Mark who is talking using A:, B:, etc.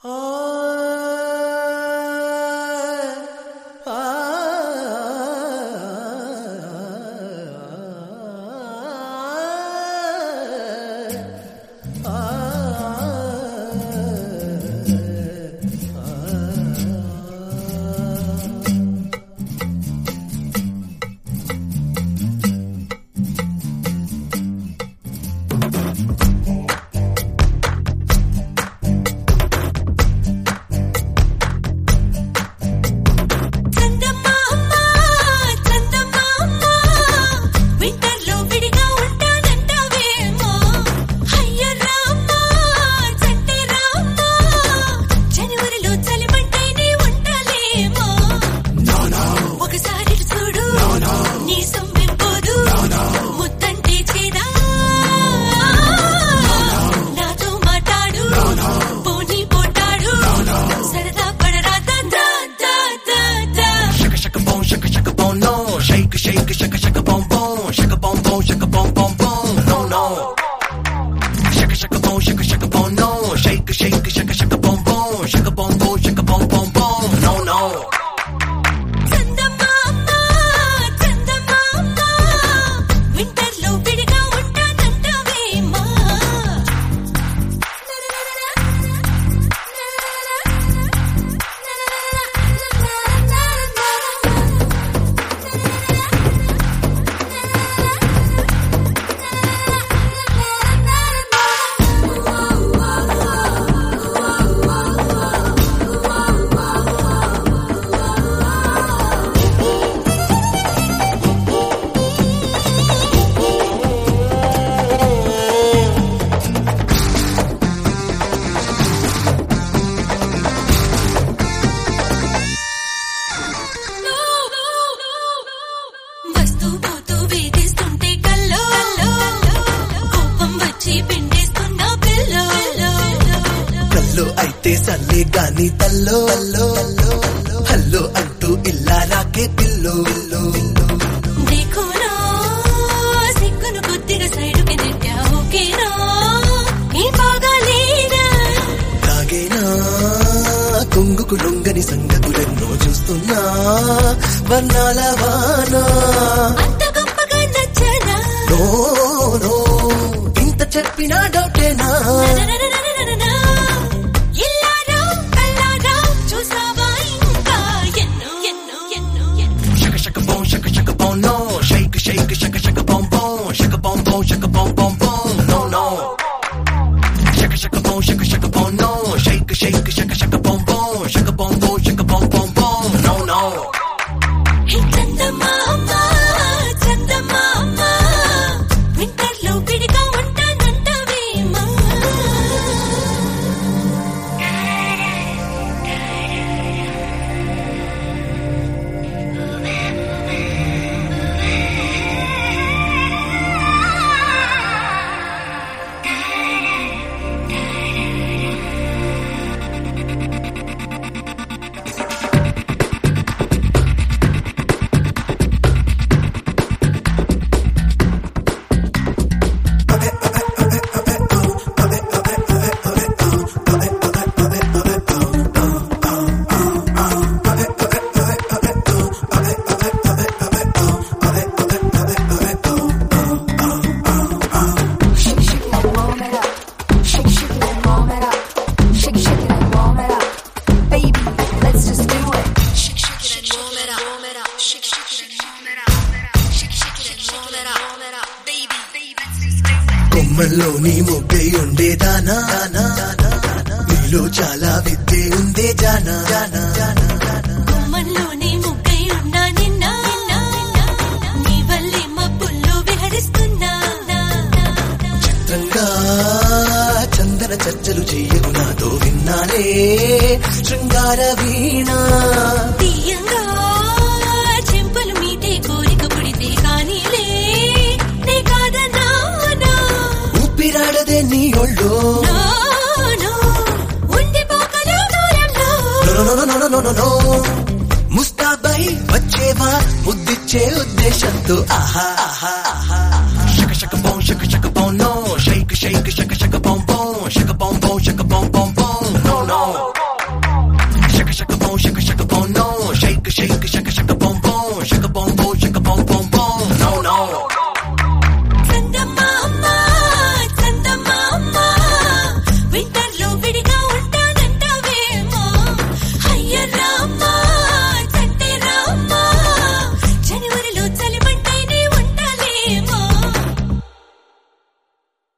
A: Salle గాని తల్లో hello అంటూ ఇల్లా రాకే పిల్లో
B: देखोना సిక్కును కొద్దిగా సైడుకి నెట్టావు కేనా ఈ బాగాలేనా
A: తాగేనా కొంగుకు లొంగని సంగతులెన్నో చూస్తున్నా వర్ణాల వానా
B: అంత గొప్పగా నచ్చనా
A: నో ఇంత చెప్పినా డౌటేనా కొమ్మల్లోని మొగ్గై ఉండేదానా నీలో చాలా విద్య ఉందే జానా
B: కొమ్మల్లోని మొగ్గై ఉన్నా నిన్న నీ వల్లే మబ్బుల్లో విహరిస్తున్నా
A: చిత్రంగా చందన చర్చలు చెయ్యకు నాతో విన్నానే శృంగార వీణ
B: తీయంగా చెంపలు మీటే కోరిక పుడితే కానీలే నే కాదన్నా
A: ఊపిరాడదే నీ ఒళ్ళో
B: ఉండిపోకలు దూరంలో
A: నో ముస్తాబై వచ్చేవా ముద్దిచ్చే ఉద్దేశంతో ఆహా